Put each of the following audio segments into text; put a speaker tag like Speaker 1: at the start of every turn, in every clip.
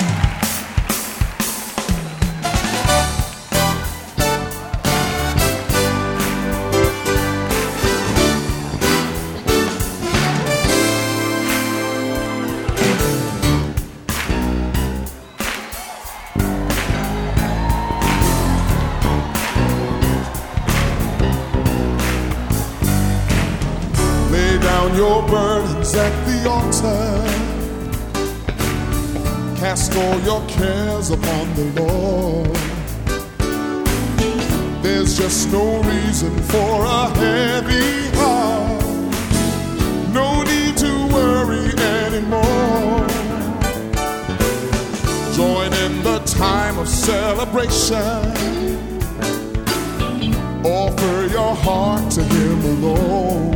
Speaker 1: Your burdens at the altar. Cast all your cares upon the Lord. There's just no reason for a heavy heart. No need to worry anymore. Join in the time of celebration. Offer your heart to Him alone.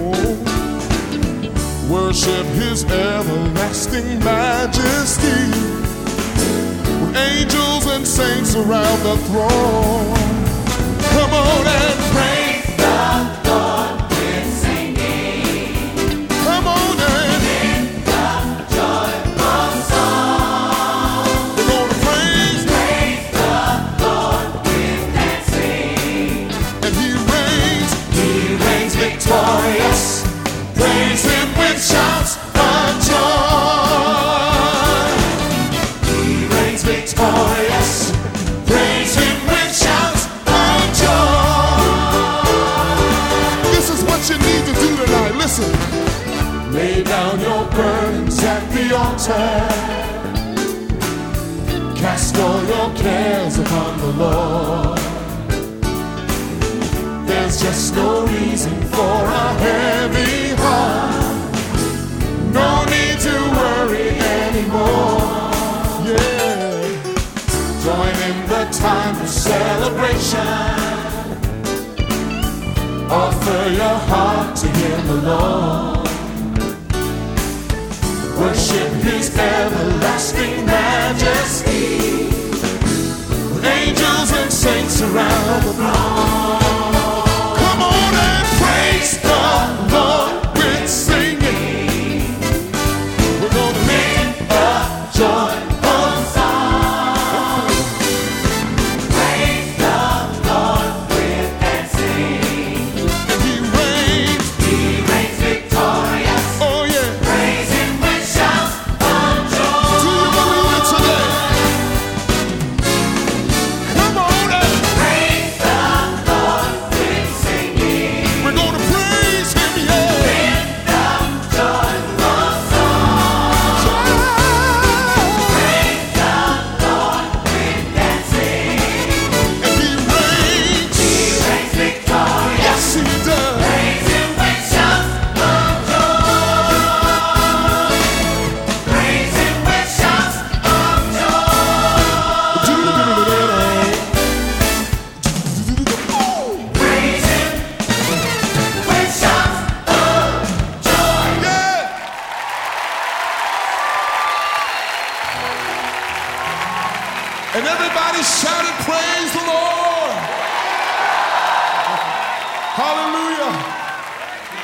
Speaker 1: Worship His everlasting majesty, with angels and saints around the throne. Come on and praise the Lord with singing. Come on and lift up joyful song. We're gonna praise the Lord with dancing. And He reigns victorious. Praise Him with shouts of joy. He reigns victorious. Praise Him with shouts of joy. This is what you need to do tonight. Listen. Lay down your burdens at the altar. Cast all your cares upon the Lord. There's just no reason for a heavy heart. No need to worry anymore. Yeah. Join in the time of celebration. Offer your heart to Him alone. Worship His everlasting majesty, with angels and saints around the throne. Praise the Lord with singing. We're gonna lift up joyful song. Praise the Lord with dancing. And He reigns victorious. Oh yeah. Praise Him with shouts of joy. Do you believe it today? Come on and praise the Lord with singing. We're gonna praise Him, yeah. Lift up joyful song. Praise the Lord with dancing. And He reigns victorious. Yes, He does. Praise Him with shouts of joy. Praise Him with shouts of joy. Praise Him with shouts of joy. Yeah. And everybody shouted, praise the Lord. Hallelujah.